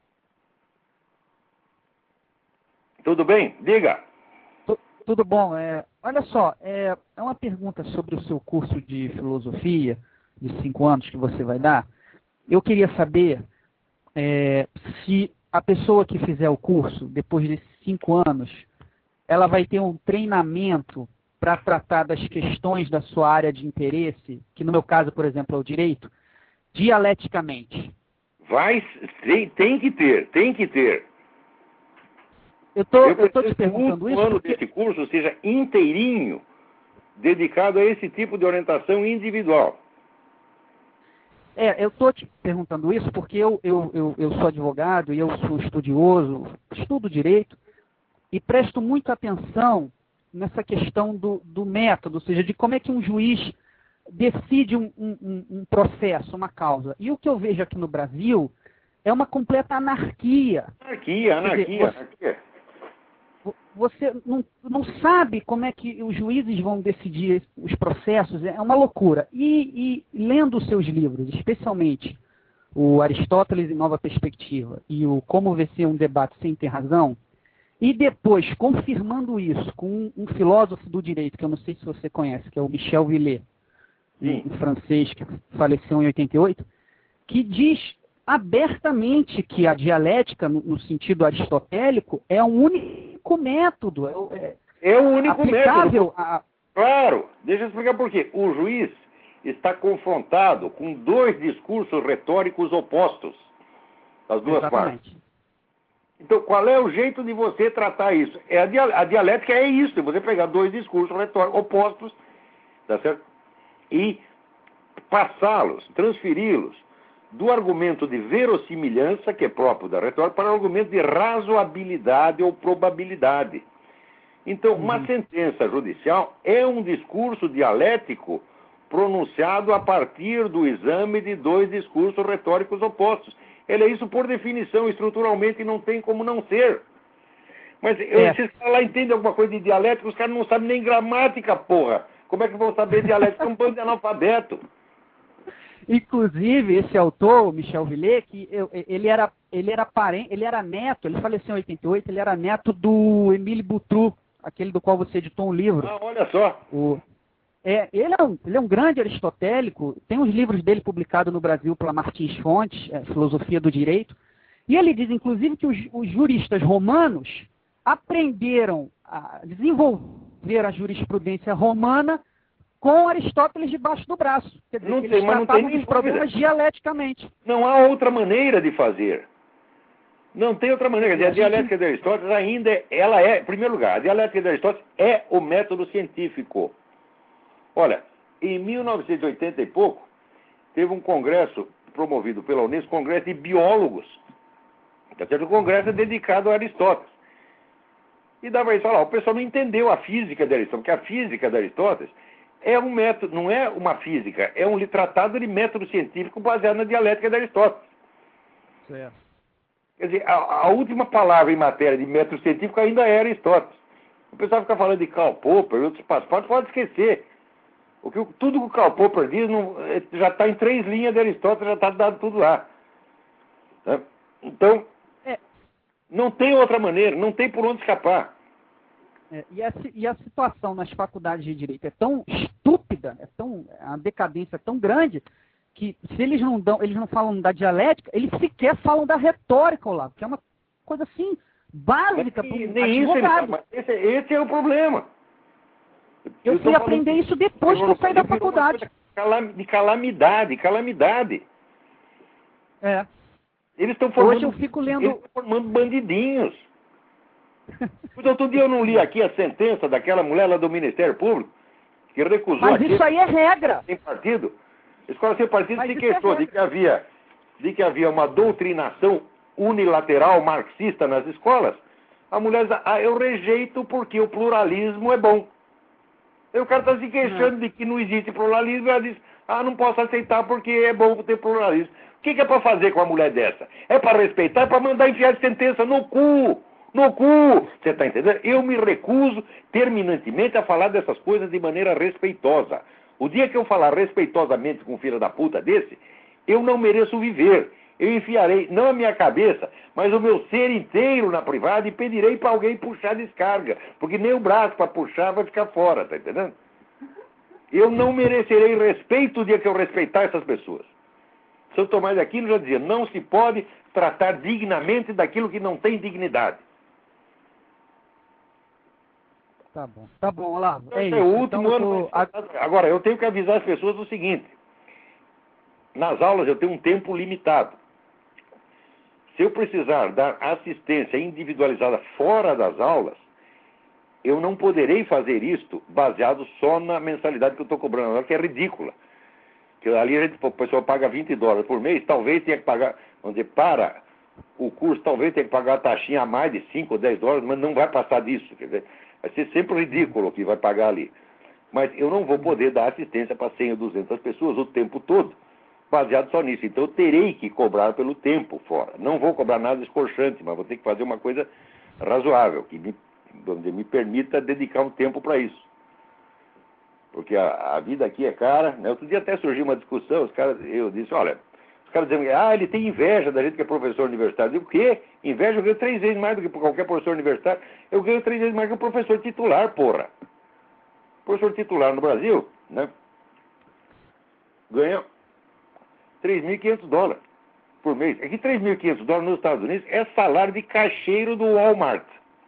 Speaker 2: tudo bem? Diga.
Speaker 3: Tudo bom. Olha só, é uma pergunta sobre o seu curso de filosofia de 5 anos que você vai dar. Eu queria saber se a pessoa que fizer o curso, depois desses 5 anos, ela vai ter um treinamento para tratar das questões da sua área de interesse, que no meu caso, por exemplo, é o direito, dialeticamente.
Speaker 2: Tem que ter.
Speaker 3: Eu tô te perguntando isso
Speaker 2: ano
Speaker 3: porque...
Speaker 2: desse curso seja inteirinho dedicado a esse tipo de orientação individual.
Speaker 3: Eu estou te perguntando isso porque eu sou advogado e eu sou estudioso, estudo direito e presto muita atenção nessa questão do método, ou seja, de como é que um juiz decide um processo, uma causa. E o que eu vejo aqui no Brasil é uma completa anarquia.
Speaker 2: Anarquia.
Speaker 3: Você não sabe como é que os juízes vão decidir os processos, é uma loucura. E lendo os seus livros, especialmente o Aristóteles em Nova Perspectiva e o Como Vencer um Debate Sem Ter Razão, e depois confirmando isso com um filósofo do direito, que eu não sei se você conhece, que é o Michel Villet, um francês que faleceu em 88, que diz abertamente que a dialética, no sentido aristotélico, é um único método.
Speaker 2: É o único
Speaker 3: aplicável
Speaker 2: método. Claro, deixa eu explicar por quê. O juiz está confrontado com 2 discursos retóricos opostos, das duas partes. Então, qual é o jeito de você tratar isso? A dialética é isso, você pegar 2 discursos retóricos opostos, tá certo? E passá-los, transferi-los do argumento de verossimilhança, que é próprio da retórica, para o argumento de razoabilidade ou probabilidade. Então, uma sentença judicial é um discurso dialético pronunciado a partir do exame de 2 discursos retóricos opostos. Ele é isso por definição, estruturalmente não tem como não ser. Mas esses caras lá entendem alguma coisa de dialética, os caras não sabem nem gramática, porra. Como é que vão saber dialética? É um bando de analfabeto.
Speaker 3: Inclusive, esse autor, Michel Villet, que ele era neto, ele faleceu em 88, ele era neto do Émile Boutroux, aquele do qual você editou um livro.
Speaker 2: Ah, olha só.
Speaker 3: Ele é um grande aristotélico, tem uns livros dele publicados no Brasil pela Martins Fontes, Filosofia do Direito, e ele diz, inclusive, que os juristas romanos aprenderam a desenvolver a jurisprudência romana com Aristóteles debaixo do braço. Quer dizer, eles tratavam dos problemas dialeticamente.
Speaker 2: Não há outra maneira de fazer. Não tem outra maneira. A dialética de Aristóteles ainda em primeiro lugar, a dialética de Aristóteles é o método científico. Olha, em 1980 e pouco, teve um congresso promovido pela Unesco, congresso de biólogos. O congresso é dedicado a Aristóteles. E dava isso lá, o pessoal não entendeu a física de Aristóteles, porque a física de Aristóteles é um método, não é uma física, é um tratado de método científico baseado na dialética de Aristóteles.
Speaker 3: Certo.
Speaker 2: Quer dizer, a última palavra em matéria de método científico ainda é Aristóteles. O pessoal fica falando de Karl Popper e outros passados, pode esquecer. Tudo que o Karl Popper diz já está em 3 linhas de Aristóteles, já está dado tudo lá. Tá? Então, não tem outra maneira, não tem por onde escapar.
Speaker 3: E a situação nas faculdades de Direito é tão estúpida, a decadência é tão grande, que se eles não falam da dialética, eles sequer falam da retórica, Olavo, que é uma coisa assim, básica para um advogado.
Speaker 2: Esse é o problema.
Speaker 3: Eu fui aprender isso depois que eu saí da faculdade.
Speaker 2: De calamidade. Eles estão formando,
Speaker 3: hoje eu fico lendo...
Speaker 2: formando bandidinhos. Outro dia eu não li aqui a sentença daquela mulher lá do Ministério Público, que recusou...
Speaker 3: Mas isso aí é regra.
Speaker 2: Sem partido. A escola sem partido se queixou de que havia uma doutrinação unilateral marxista nas escolas. A mulher diz, eu rejeito porque o pluralismo é bom. Aí o cara está se queixando de que não existe pluralismo e ela diz, não posso aceitar porque é bom ter pluralismo. O que é para fazer com uma mulher dessa? É para respeitar, é para mandar enfiar a sentença no cu. No cu! Você está entendendo? Eu me recuso terminantemente a falar dessas coisas de maneira respeitosa. O dia que eu falar respeitosamente com um filho da puta desse, eu não mereço viver. Eu enfiarei, não a minha cabeça, mas o meu ser inteiro na privada e pedirei para alguém puxar a descarga. Porque nem o braço para puxar vai ficar fora, tá entendendo? Eu não merecerei respeito o dia que eu respeitar essas pessoas. São Tomás de Aquino já dizia, não se pode tratar dignamente daquilo que não tem dignidade.
Speaker 3: Tá bom, Olavo.
Speaker 2: Então,
Speaker 3: É
Speaker 2: esse
Speaker 3: isso.
Speaker 2: é o último
Speaker 3: Então,
Speaker 2: ano. Agora, eu tenho que avisar as pessoas do seguinte. Nas aulas eu tenho um tempo limitado. Se eu precisar dar assistência individualizada fora das aulas, eu não poderei fazer isto baseado só na mensalidade que eu estou cobrando agora, que é ridícula. Que ali a pessoa paga $20 por mês, talvez tenha que pagar, vamos dizer, para o curso, talvez tenha que pagar a taxinha a mais de $5 ou $10, mas não vai passar disso. Quer dizer, vai ser sempre ridículo o que vai pagar ali. Mas eu não vou poder dar assistência para 100 ou 200 pessoas o tempo todo, baseado só nisso. Então eu terei que cobrar pelo tempo fora. Não vou cobrar nada escorchante, mas vou ter que fazer uma coisa razoável, que me permita dedicar um tempo para isso. Porque a vida aqui é cara, né? Outro dia até surgiu uma discussão, eu disse, olha, os caras dizendo, ele tem inveja da gente que é professor universitário. Eu digo, o quê? Inveja? Eu ganho 3 vezes mais do que qualquer professor universitário. Eu ganho 3 vezes mais que o professor titular, porra. O professor titular no Brasil, né? Ganha $3.500 por mês. É que $3.500 nos Estados Unidos é salário de caixeiro do Walmart.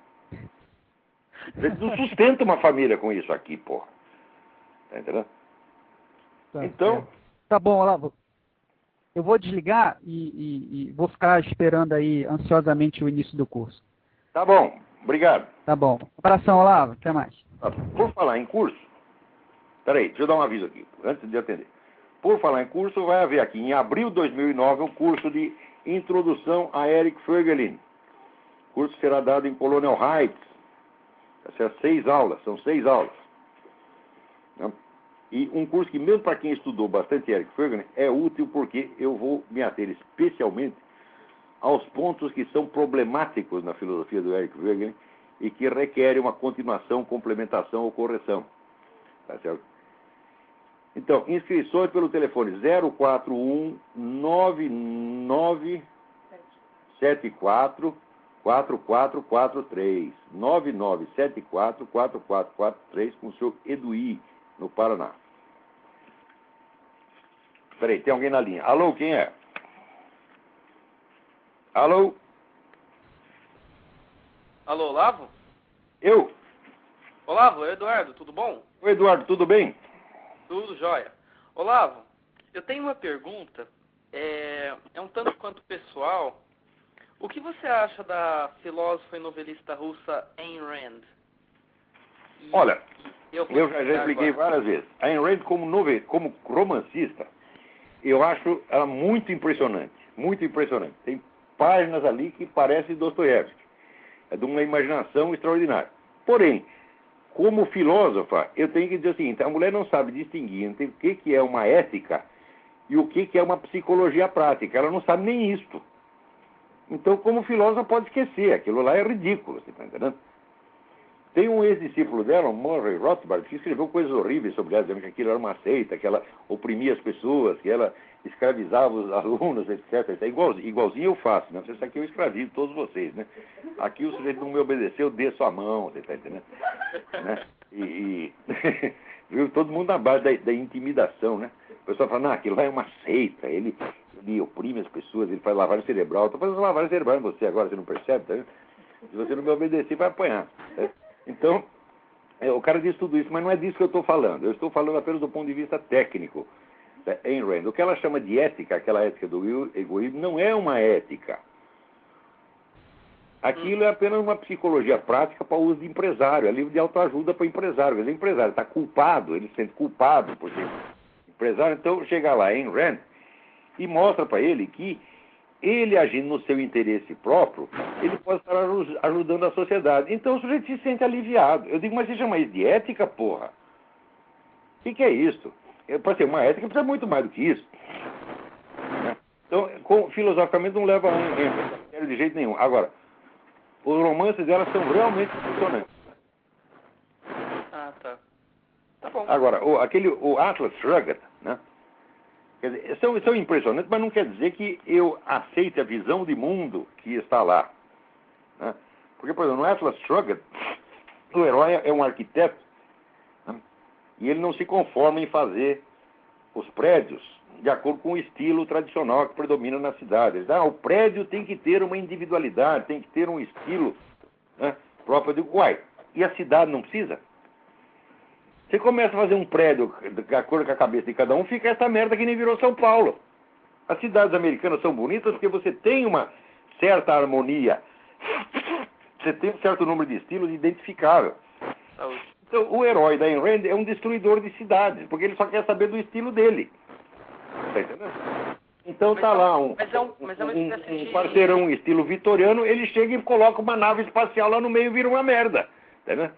Speaker 2: Você não sustenta uma família com isso aqui, porra. Tá entendendo? Então...
Speaker 3: Tá bom, Olavo. Eu vou desligar e vou ficar esperando aí ansiosamente o início do curso.
Speaker 2: Tá bom. Obrigado.
Speaker 3: Tá bom. Abração, Olavo. Até mais.
Speaker 2: Por falar em curso... Peraí, deixa eu dar um aviso aqui, antes de atender. Por falar em curso, vai haver aqui, em abril de 2009, um curso de Introdução a Eric Voegelin. O curso será dado em Colonial Heights. Vai ser 6 aulas, são 6 aulas. E um curso que, mesmo para quem estudou bastante Eric Voegelin, é útil porque eu vou me ater especialmente aos pontos que são problemáticos na filosofia do Eric Voegelin e que requerem uma continuação, complementação ou correção. Tá certo? Então, inscrições pelo telefone 041-9974 4443 9974 4443 com o seu Eduí, no Paraná. Peraí, tem alguém na linha. Alô, quem é? Alô?
Speaker 4: Alô, Olavo?
Speaker 2: Eu?
Speaker 4: Olavo, é Eduardo, tudo bom?
Speaker 2: Oi, Eduardo, tudo bem?
Speaker 4: Tudo jóia. Olavo, eu tenho uma pergunta, é um tanto quanto pessoal. O que você acha da filósofa e novelista russa Ayn Rand?
Speaker 2: Olha, eu já expliquei várias vezes. A Ayn Rand, como romancista, eu acho ela muito impressionante. Muito impressionante. Tem páginas ali que parecem Dostoiévski. É de uma imaginação extraordinária. Porém, como filósofa, eu tenho que dizer o seguinte, a mulher não sabe distinguir entre o que é uma ética e o que é uma psicologia prática. Ela não sabe nem isto. Então, como filósofa, pode esquecer. Aquilo lá é ridículo, você está entendendo? Tem um ex-discípulo dela, Murray Rothbard, que escreveu coisas horríveis sobre ela, dizendo que aquilo era uma seita, que ela oprimia as pessoas, que ela escravizava os alunos, etc. Igualzinho eu faço, né? Isso aqui eu escravizo todos vocês, né? Aqui o sujeito não me obedeceu, desço a mão, você está entendendo? Né? Viu? Todo mundo na base da intimidação, né? O pessoal fala, não, aquilo lá é uma seita, ele oprime as pessoas, ele faz lavagem cerebral. Estou fazendo lavagem cerebral em você agora, você não percebe, tá vendo? Se você não me obedecer, vai apanhar. Né? Então, o cara diz tudo isso, mas não é disso que eu estou falando. Eu estou falando apenas do ponto de vista técnico da Ayn Rand. O que ela chama de ética, aquela ética do egoísmo, não é uma ética. Aquilo é apenas uma psicologia prática para o uso de empresário, é livro de autoajuda para o empresário. Quer dizer, o empresário está culpado, ele se sente culpado por ser empresário. Então, chega lá Ayn Rand e mostra para ele que ele agindo no seu interesse próprio, ele pode estar ajudando a sociedade. Então o sujeito se sente aliviado. Eu digo, mas você chama isso de ética, porra? O que é isso? Para ser uma ética precisa muito mais do que isso. Então, filosoficamente não leva a um de jeito nenhum. Agora, os romances dela são realmente impressionantes.
Speaker 4: Ah, tá. Tá bom.
Speaker 2: Agora, o Atlas Shrugged, né? Quer dizer, são impressionantes, mas não quer dizer que eu aceite a visão de mundo que está lá, né? Porque, por exemplo, no Atlas Shrugged, o herói é um arquiteto, né? E ele não se conforma em fazer os prédios de acordo com o estilo tradicional que predomina na cidade. Ele diz, o prédio tem que ter uma individualidade, tem que ter um estilo, né, próprio. Eu digo, uai, e a cidade não precisa? Você começa a fazer um prédio de acordo com a cabeça de cada um, fica essa merda que nem virou São Paulo. As cidades americanas são bonitas porque você tem uma certa harmonia, você tem um certo número de estilos identificável.
Speaker 4: Saúde.
Speaker 2: Então, o herói da Ayn Rand é um destruidor de cidades, porque ele só quer saber do estilo dele. Tá entendendo? Então tá lá um parceirão estilo vitoriano, ele chega e coloca uma nave espacial lá no meio e vira uma merda. Tá entendendo?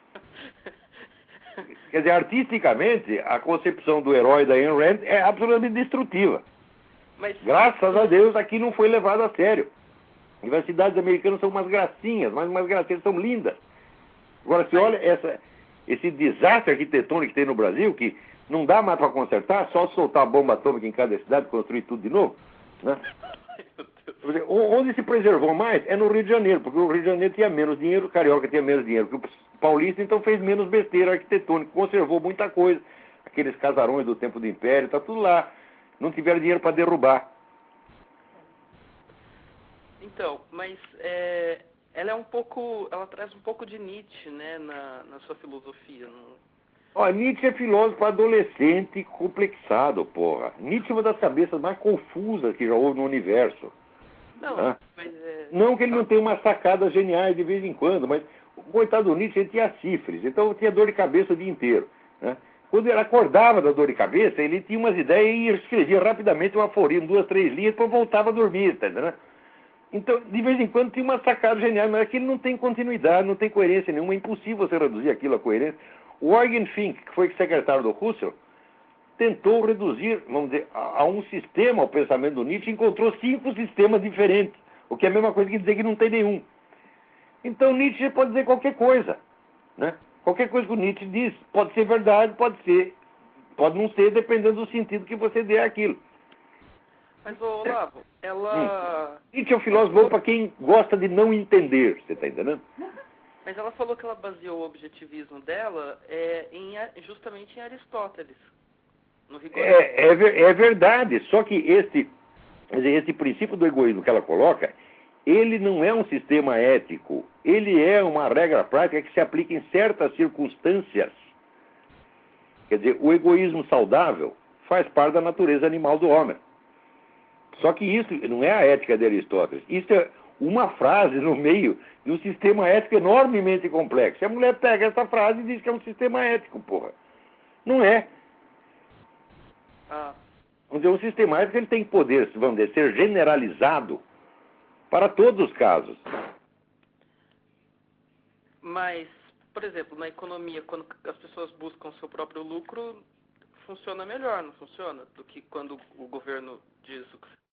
Speaker 2: Quer dizer, artisticamente, a concepção do herói da Ayn Rand é absolutamente destrutiva.
Speaker 4: Mas...
Speaker 2: Graças a Deus, aqui não foi levado a sério. As cidades americanas são umas gracinhas, mas umas gracinhas são lindas. Agora, se olha esse desastre arquitetônico que tem no Brasil, que não dá mais para consertar, só soltar a bomba atômica em cada cidade e construir tudo de novo, né? Onde se preservou mais é no Rio de Janeiro, porque o Rio de Janeiro tinha menos dinheiro, o Carioca tinha menos dinheiro que o Paulista, então fez menos besteira arquitetônica, conservou muita coisa. Aqueles casarões do tempo do Império, tá tudo lá. Não tiveram dinheiro para derrubar.
Speaker 4: Então, mas ela traz um pouco de Nietzsche, né, na sua filosofia.
Speaker 2: Nietzsche é filósofo adolescente complexado, porra. Nietzsche é uma das cabeças mais confusas que já houve no universo.
Speaker 4: Não,
Speaker 2: né?
Speaker 4: Mas
Speaker 2: não que ele não tenha umas sacadas geniais de vez em quando, mas o coitado do Nietzsche ele tinha sífilis, então tinha dor de cabeça o dia inteiro, né? Quando ele acordava da dor de cabeça, ele tinha umas ideias e escrevia rapidamente um aforismo, 2, 3 linhas, depois voltava a dormir, tá entendendo? Então, de vez em quando tinha uma sacada genial, mas aquilo não tem continuidade, não tem coerência nenhuma, é impossível você reduzir aquilo a coerência. O Eugen Fink, que foi secretário do Husserl, tentou reduzir, vamos dizer, a um sistema o pensamento do Nietzsche, encontrou 5 sistemas diferentes, o que é a mesma coisa que dizer que não tem nenhum. Então Nietzsche pode dizer qualquer coisa, né? Qualquer coisa que o Nietzsche diz pode ser verdade, pode não ser, dependendo do sentido que você dê àquilo.
Speaker 4: Mas, Olavo, ela...
Speaker 2: Nietzsche é um filósofo bom para quem gosta de não entender, você está entendendo?
Speaker 4: Mas ela falou que ela baseou o objetivismo dela justamente em Aristóteles. No
Speaker 2: é verdade, só que esse princípio do egoísmo que ela coloca, ele não é um sistema ético, ele é uma regra prática que se aplica em certas circunstâncias. Quer dizer, o egoísmo saudável faz parte da natureza animal do homem. Só que isso não é a ética de Aristóteles, isso é uma frase no meio de um sistema ético enormemente complexo. E a mulher pega essa frase e diz que é um sistema ético, porra. Não é. Vamos dizer, um sistema ético ele tem poder, vamos dizer, ser generalizado para todos os casos.
Speaker 4: Mas, por exemplo, na economia, quando as pessoas buscam seu próprio lucro, funciona melhor, não funciona? Do que quando o governo diz o que